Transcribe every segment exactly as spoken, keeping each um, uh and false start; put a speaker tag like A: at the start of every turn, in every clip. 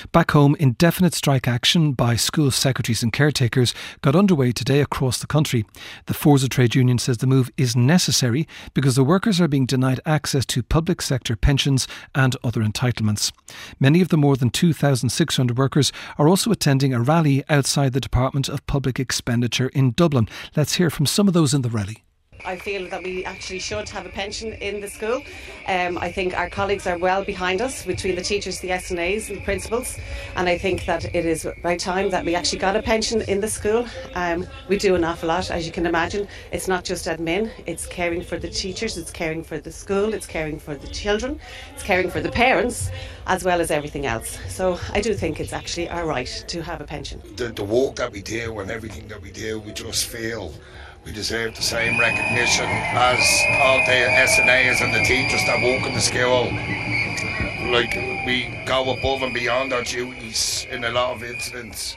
A: Back home, indefinite strike action by school secretaries and caretakers got underway today across the country. The Forza trade union says the move is necessary because the workers are being denied access to public sector pensions and other entitlements. Many of the more than two thousand six hundred workers are also attending a rally outside the Department of Public Expenditure in Dublin. Let's hear from some of those in the rally.
B: I feel that we actually should have a pension in the school. Um, I think our colleagues are well behind us, between the teachers, the S N As and the principals, and I think that it is about time that we actually got a pension in the school. Um, we do an awful lot, as you can imagine. It's not just admin, it's caring for the teachers, it's caring for the school, it's caring for the children, it's caring for the parents, as well as everything else. So I do think it's actually our right to have a pension.
C: The, the work that we do and everything that we do, we just feel we deserve the same recognition as all the S N As and the teachers that work in the school. Like, we go above and beyond our duties in a lot of incidents,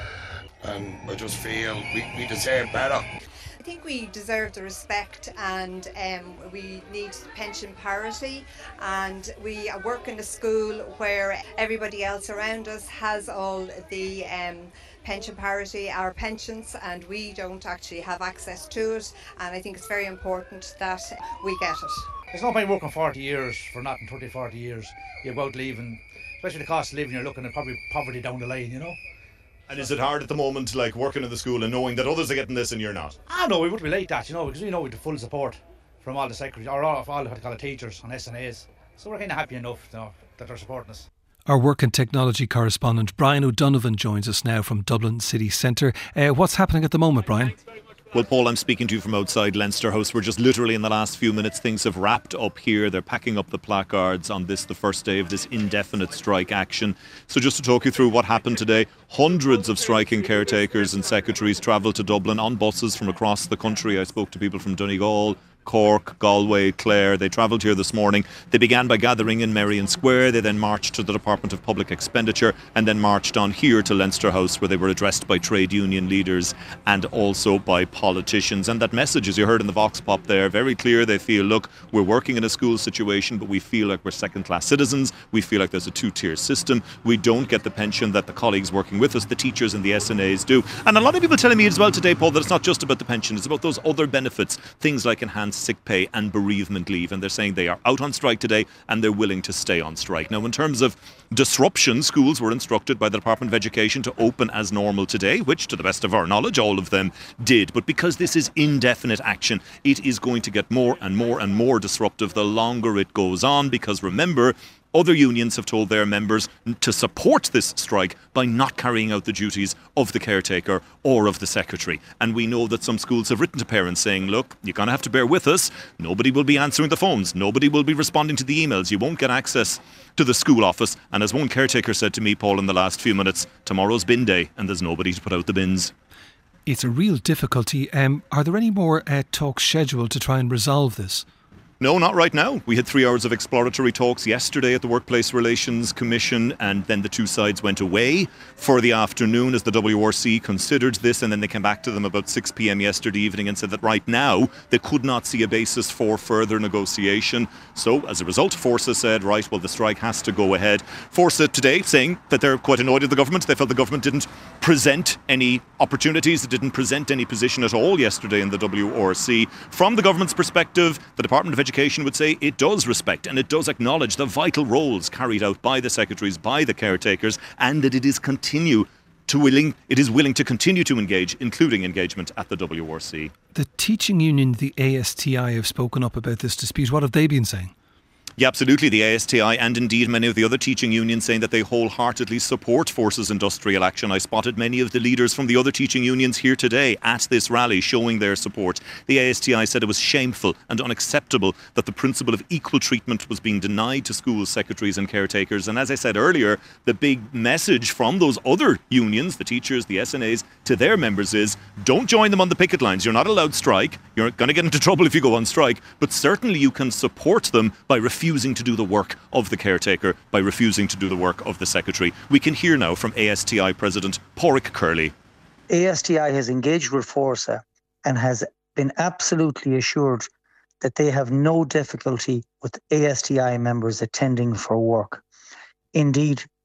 C: and I just feel we, we deserve better.
D: I think we deserve the respect, and um, we need pension parity, and we work in a school where everybody else around us has all the um, pension parity, our pensions, and we don't actually have access to it, and I think it's very important that we get it.
E: There's no point working forty years for nothing, thirty, forty years. You go out leaving, especially the cost of living, you're looking at probably poverty down the line, you know.
F: And is it hard at the moment, like working in the school and knowing that others are getting this and you're not?
E: Ah, no, we wouldn't be like that, you know, because we know we have full support from all the secretaries, or all of all what they call it, teachers and S N As. So we're kind of happy enough, you know, that they're supporting us.
A: Our work and technology correspondent Brian O'Donovan joins us now from Dublin City Centre. Uh, what's happening at the moment, Brian?
F: Well, Paul, I'm speaking to you from outside Leinster House. We're just literally in the last few minutes. Things have wrapped up here. They're packing up the placards on this, the first day of this indefinite strike action. So just to talk you through what happened today, hundreds of striking caretakers and secretaries travelled to Dublin on buses from across the country. I spoke to people from Donegal, Cork, Galway, Clare. They travelled here this morning. They began by gathering in Merrion Square. They then marched to the Department of Public Expenditure and then marched on here to Leinster House, where they were addressed by trade union leaders and also by politicians. And that message, as you heard in the Vox Pop there, very clear. They feel, look, we're working in a school situation, but we feel like we're second-class citizens. We feel like there's a two-tier system. We don't get the pension that the colleagues working with us, the teachers and the S N As do. And a lot of people telling me as well today, Paul, that it's not just about the pension. It's about those other benefits, things like enhanced sick pay and bereavement leave, and they're saying they are out on strike today and they're willing to stay on strike. Now, in terms of disruption, schools were instructed by the Department of Education to open as normal today, which to the best of our knowledge all of them did. But because this is indefinite action, it is going to get more and more and more disruptive the longer it goes on, because remember, other unions have told their members to support this strike by not carrying out the duties of the caretaker or of the secretary. And we know that some schools have written to parents saying, look, you're going to have to bear with us. Nobody will be answering the phones. Nobody will be responding to the emails. You won't get access to the school office. And as one caretaker said to me, Paul, in the last few minutes, tomorrow's bin day and there's nobody to put out the bins.
A: It's a real difficulty. Um, are there any more uh, talks scheduled to try and resolve this?
F: No, not right now. We had three hours of exploratory talks yesterday at the Workplace Relations Commission, and then the two sides went away for the afternoon as the W R C considered this, and then they came back to them about six p.m. yesterday evening and said that right now they could not see a basis for further negotiation. So as a result, Forza said, right, well, the strike has to go ahead. Forza today saying that they're quite annoyed at the government. They felt the government didn't present any opportunities, it didn't present any position at all yesterday in the W R C. From the government's perspective, the Department of Education would say it does respect and it does acknowledge the vital roles carried out by the secretaries, by the caretakers, and that it is continue to willing it is willing to continue to engage, including engagement at the W R C.
A: The teaching union, the A S T I, have spoken up about this dispute. What have they been saying?
F: Yeah, absolutely. The A S T I and indeed many of the other teaching unions saying that they wholeheartedly support Force's industrial action. I spotted many of the leaders from the other teaching unions here today at this rally showing their support. The A S T I said it was shameful and unacceptable that the principle of equal treatment was being denied to school secretaries and caretakers. And as I said earlier, the big message from those other unions, the teachers, the S N As, to their members is don't join them on the picket lines. You're not allowed to strike. You're going to get into trouble if you go on strike. But certainly you can support them by refusing refusing to do the work of the caretaker, by refusing to do the work of the secretary. We can hear now from A S T I President Pádraig Curley.
G: A S T I has engaged with Forza and has been absolutely assured that they have no difficulty with A S T I members attending for work. Indeed,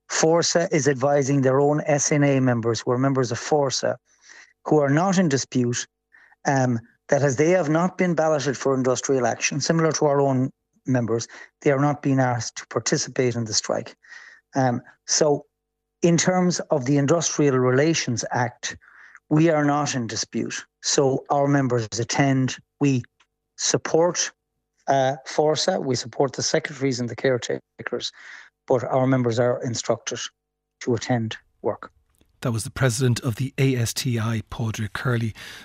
G: Forsa is advising their own S N A members who are members of Forsa, who are not in dispute, um, that as they have not been balloted for industrial action, similar to our own members, they are not being asked to participate in the strike. Um, so in terms of the Industrial Relations Act, we are not in dispute. So our members attend. We support uh, Forsa, we support the secretaries and the caretakers, but our members are instructed to attend work.
A: That was the president of the A S T I, Padraig Curley.